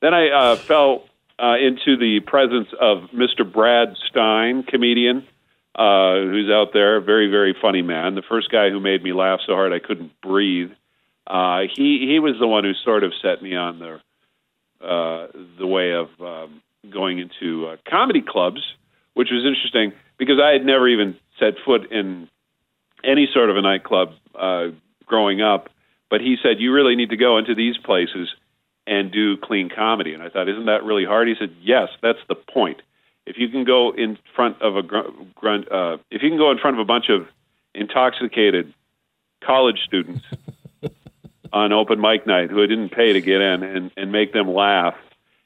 Then I fell into the presence of Mr. Brad Stein, comedian, who's out there, a very, very funny man. The first guy who made me laugh so hard I couldn't breathe. He was the one who sort of set me on the way of going into comedy clubs, which was interesting because I had never even set foot in any sort of a nightclub growing up. But he said, you really need to go into these places and do clean comedy. And I thought, isn't that really hard? He said, yes, that's the point. If you can go in front of if you can go in front of a bunch of intoxicated college students on open mic night who didn't pay to get in and make them laugh,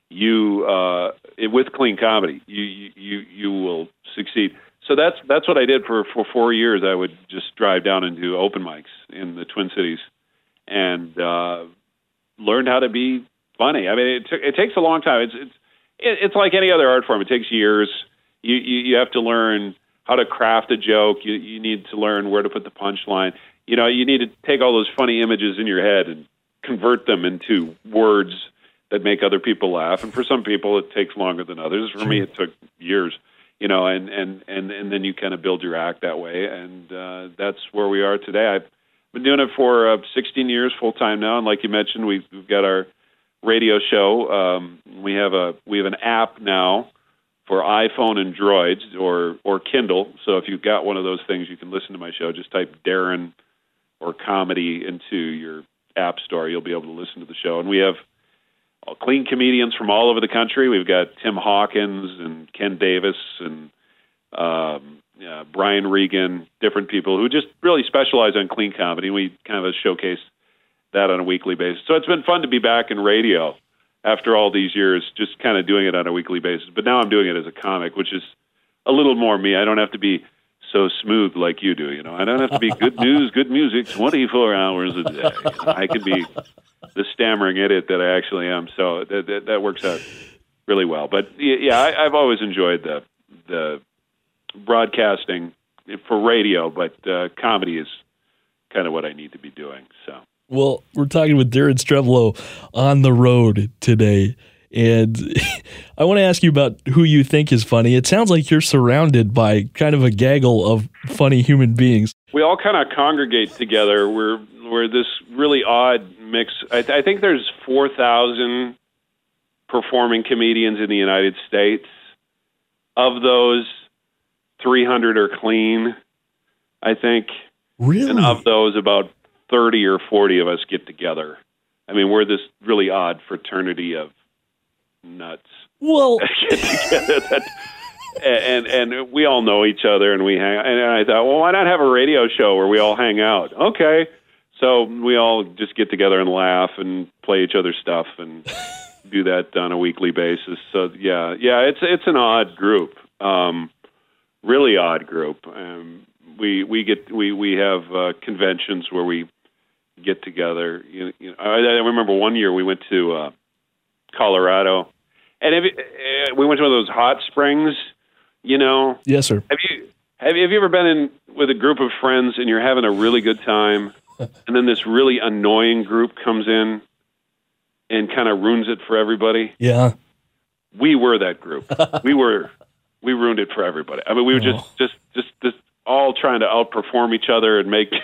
with clean comedy, you will succeed. So that's what I did for 4 years. I would just drive down and do open mics in the Twin Cities and learned how to be funny. I mean, it takes a long time. It's like any other art form. It takes years. You have to learn how to craft a joke. You need to learn where to put the punchline. You need to take all those funny images in your head and convert them into words that make other people laugh. And for some people, it takes longer than others. For me, it took years. And then you kind of build your act that way. And that's where we are today. I've been doing it for 16 years full time now. And like you mentioned, we've got our radio show. We have an app now for iPhone and Droids or Kindle. So if you've got one of those things, you can listen to my show. Just type Darren or comedy into your app store. You'll be able to listen to the show. And we have clean comedians from all over the country. We've got Tim Hawkins and Ken Davis and Brian Regan, different people who just really specialize on clean comedy. We kind of showcase that on a weekly basis. So it's been fun to be back in radio after all these years, just kind of doing it on a weekly basis. But now I'm doing it as a comic, which is a little more me. I don't have to be so smooth like you do. I don't have to be good news, good music, 24 hours a day. I can be the stammering idiot that I actually am. So that works out really well. But yeah, I've always enjoyed the broadcasting for radio, but comedy is kind of what I need to be doing. So. Well, we're talking with Darren Strevelow on the road today, and I want to ask you about who you think is funny. It sounds like you're surrounded by kind of a gaggle of funny human beings. We all kind of congregate together. We're this really odd mix. I think there's 4,000 performing comedians in the United States. Of those, 300 are clean, I think. Really? And of those, about 30 or 40 of us get together. I mean, we're this really odd fraternity of nuts. Well, get together. And we all know each other, and we hang. And I thought, well, why not have a radio show where we all hang out? Okay, so we all just get together and laugh and play each other's stuff and do that on a weekly basis. So yeah, it's an odd group, really odd group. We have conventions where we get together. I remember one year we went to Colorado, and we went to one of those hot springs. Yes, sir. Have you ever been in with a group of friends and you're having a really good time, and then this really annoying group comes in and kind of ruins it for everybody? Yeah, we were that group. we ruined it for everybody. I mean, we were just all trying to outperform each other and make.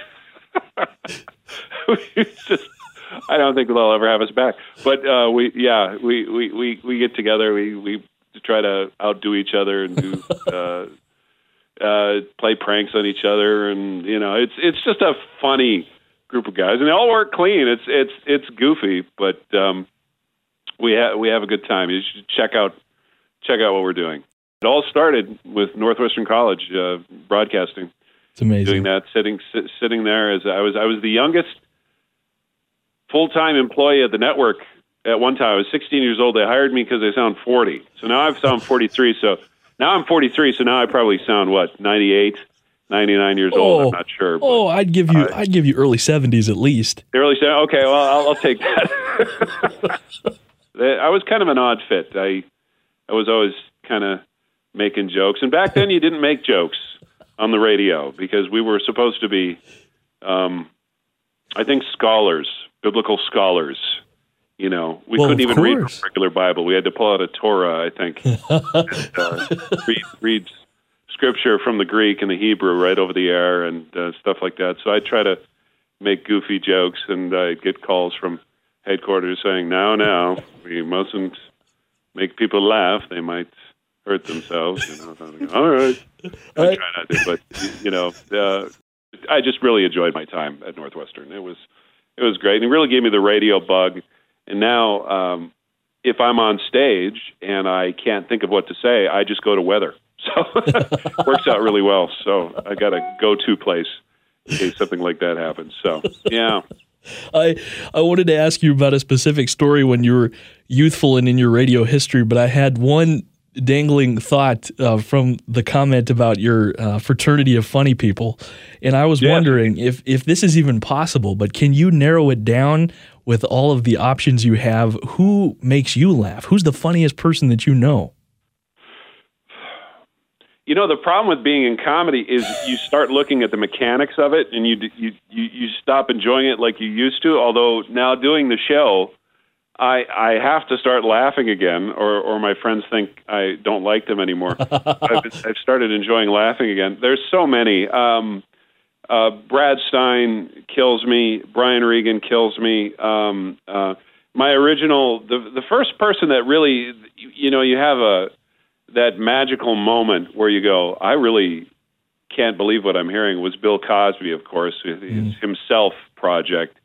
I don't think they'll ever have us back. But we get together. We try to outdo each other and do play pranks on each other, and it's just a funny group of guys, and they all work clean. It's goofy, but we have a good time. You should check out what we're doing. It all started with Northwestern College broadcasting. It's amazing. Doing that, sitting there as I was the youngest full-time employee at the network at one time. I was 16 years old. They hired me because I sound 40. So now I sound 43. So now I'm 43. So now I probably sound 98, 99 years old. I'm not sure. But, I'd give you early 70s at least. Early 70s. Okay, well I'll take that. I was kind of an odd fit. I was always kind of making jokes, and back then you didn't make jokes on the radio because we were supposed to be, I think, scholars, biblical scholars, We Well, couldn't of even read course. the regular Bible. We had to pull out a Torah, I think, and, read scripture from the Greek and the Hebrew right over the air and stuff like that. So I try to make goofy jokes, and I get calls from headquarters saying, "Now, we mustn't make people laugh. They might hurt themselves." All right, I try not to, but I just really enjoyed my time at Northwestern. It was great, and it really gave me the radio bug. And now, if I'm on stage and I can't think of what to say, I just go to weather. So it works out really well. So I got a go-to place in case something like that happens. So, yeah. I wanted to ask you about a specific story when you were youthful and in your radio history, but I had one dangling thought from the comment about your fraternity of funny people. And I was wondering if this is even possible, but can you narrow it down with all of the options you have? Who makes you laugh? Who's the funniest person that you know? The problem with being in comedy is you start looking at the mechanics of it, and you stop enjoying it like you used to. Although now doing the show, I have to start laughing again, or my friends think I don't like them anymore. I've started enjoying laughing again. There's so many. Brad Stein kills me. Brian Regan kills me. My original, the first person that really, you have that magical moment where you go, I really can't believe what I'm hearing, was Bill Cosby, of course, his Himself project.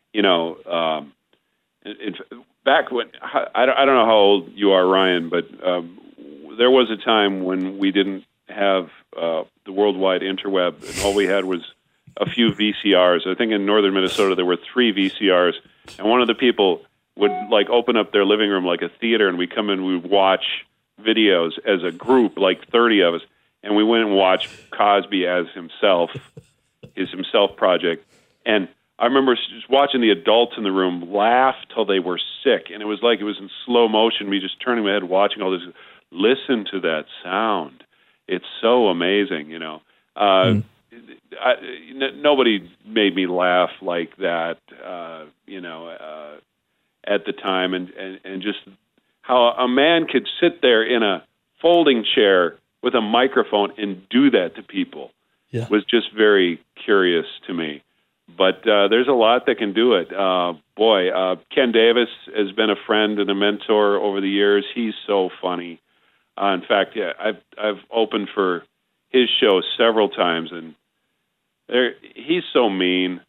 Back when, I don't know how old you are, Ryan, but there was a time when we didn't have the worldwide interweb, and all we had was a few VCRs. I think in northern Minnesota there were 3 VCRs, and one of the people would open up their living room like a theater, and we'd come in, we'd watch videos as a group, like 30 of us, and we went and watched Cosby as himself, his Himself project. And I remember just watching the adults in the room laugh till they were sick, and it was like it was in slow motion, me just turning my head watching all this. Listen to that sound. It's so amazing, Nobody made me laugh like that, at the time, and just how a man could sit there in a folding chair with a microphone and do that to people was just very curious to me. But there's a lot that can do it. Ken Davis has been a friend and a mentor over the years. He's so funny. In fact, I've opened for his show several times, and he's so mean.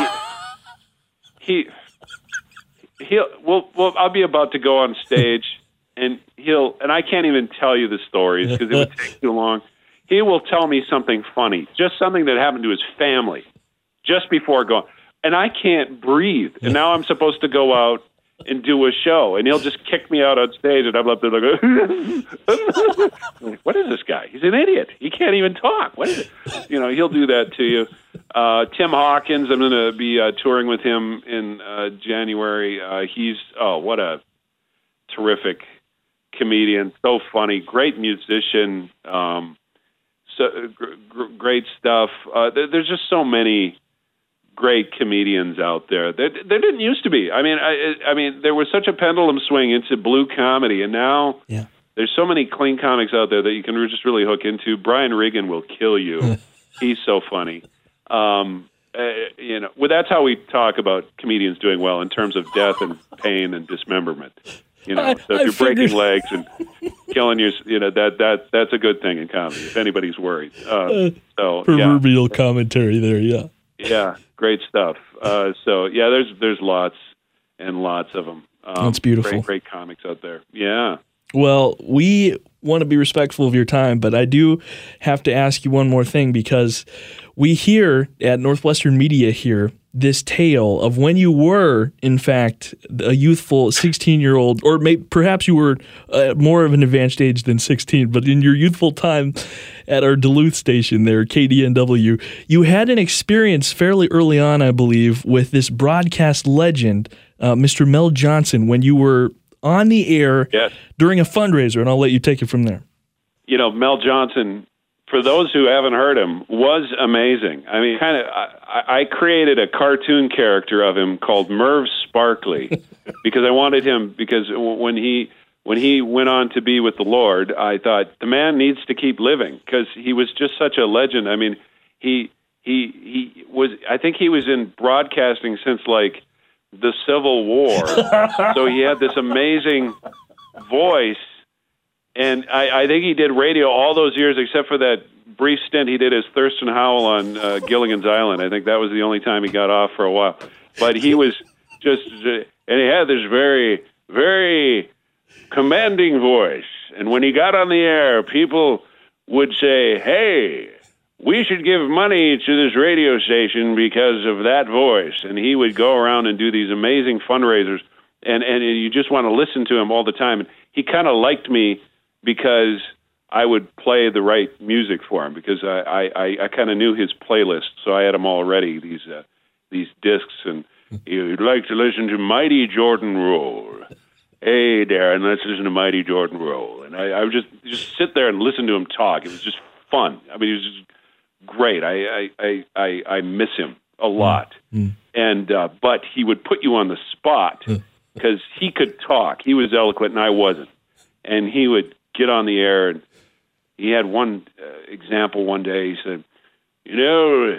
I'll be about to go on stage, and I can't even tell you the stories because it would take too long. He will tell me something funny, just something that happened to his family, just before going, and I can't breathe. And now I'm supposed to go out and do a show, and he'll just kick me out on stage, and I'm up there like, what is this guy? He's an idiot. He can't even talk. What is it? He'll do that to you. Tim Hawkins, I'm going to be touring with him in January. What a terrific comedian, so funny, great musician, great stuff. There's just so many great comedians out there. There didn't used to be. I mean, there was such a pendulum swing into blue comedy, and now there's so many clean comics out there that you can just really hook into. Brian Regan will kill you. He's so funny. That's how we talk about comedians doing well in terms of death and pain and dismemberment. So if you're breaking legs and killing that's a good thing in comedy. If anybody's worried, proverbial commentary there, yeah, great stuff. There's lots and lots of them. That's beautiful. Great comics out there. Yeah. Well, we want to be respectful of your time, but I do have to ask you one more thing, because we hear at Northwestern Media here this tale of when you were, in fact, a youthful 16-year-old, or perhaps you were more of an advanced age than 16, but in your youthful time at our Duluth station there, KDNW, you had an experience fairly early on, I believe, with this broadcast legend, Mr. Mel Johnson, when you were on the air during a fundraiser, and I'll let you take it from there. Mel Johnson, for those who haven't heard him, was amazing. I mean, I created a cartoon character of him called Merv Sparkley because I wanted him, because when he went on to be with the Lord, I thought the man needs to keep living because he was just such a legend. I mean, he was, I think he was in broadcasting since like the Civil War. So he had this amazing voice. And I think he did radio all those years, except for that brief stint he did as Thurston Howell on Gilligan's Island. I think that was the only time he got off for a while. But he was just, and he had this very, very commanding voice. And when he got on the air, people would say, hey, we should give money to this radio station because of that voice. And he would go around and do these amazing fundraisers. And you just want to listen to him all the time. And he kind of liked me because I would play the right music for him, because I kind of knew his playlist, so I had them all ready, these discs, and you'd like to listen to Mighty Jordan Roll. Hey, Darren, let's listen to Mighty Jordan Roll. And I would just sit there and listen to him talk. It was just fun. I mean, it was just great. I miss him a lot. And but he would put you on the spot because he could talk. He was eloquent, and I wasn't. And he would get on the air, and he had one example one day. He said, you know,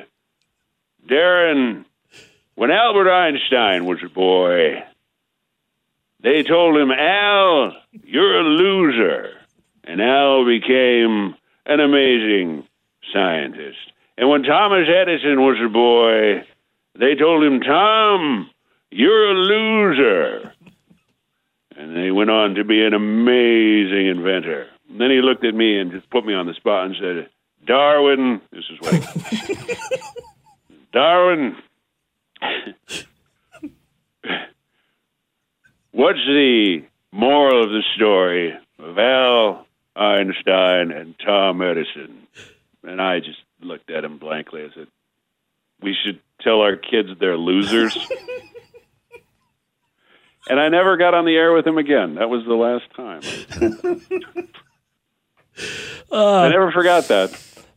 Darren, when Albert Einstein was a boy, they told him, Al, you're a loser. And Al became an amazing scientist. And when Thomas Edison was a boy, they told him, Tom, you're a loser. And he went on to be an amazing inventor. And then he looked at me and just put me on the spot and said, Darwin, this is what he Darwin, what's the moral of the story of Al Einstein and Tom Edison? And I just looked at him blankly. I said, we should tell our kids they're losers. And I never got on the air with him again. That was the last time. I never forgot that.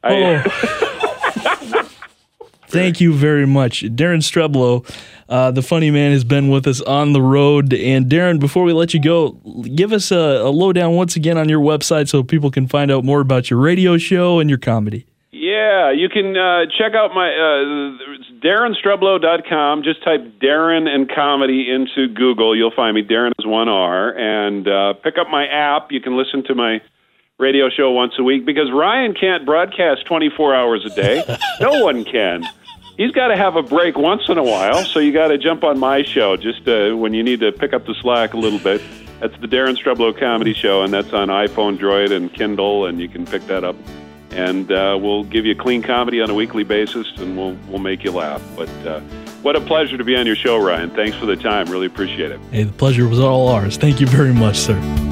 Thank you very much. Darren Streblow, the funny man, has been with us on the road. And Darren, before we let you go, give us a lowdown once again on your website so people can find out more about your radio show and your comedy. Yeah, you can check out my DarrenStreblow.com. Just type Darren and comedy into Google. You'll find me. Darren is one R. And pick up my app. You can listen to my radio show once a week, because Ryan can't broadcast 24 hours a day. No one can. He's got to have a break once in a while, so you got to jump on my show just when you need to pick up the slack a little bit. That's the Darren Streblow Comedy Show, and that's on iPhone, Droid, and Kindle, and you can pick that up. And we'll give you clean comedy on a weekly basis, and we'll make you laugh. But what a pleasure to be on your show, Ryan. Thanks for the time. Really appreciate it. Hey, the pleasure was all ours. Thank you very much, sir.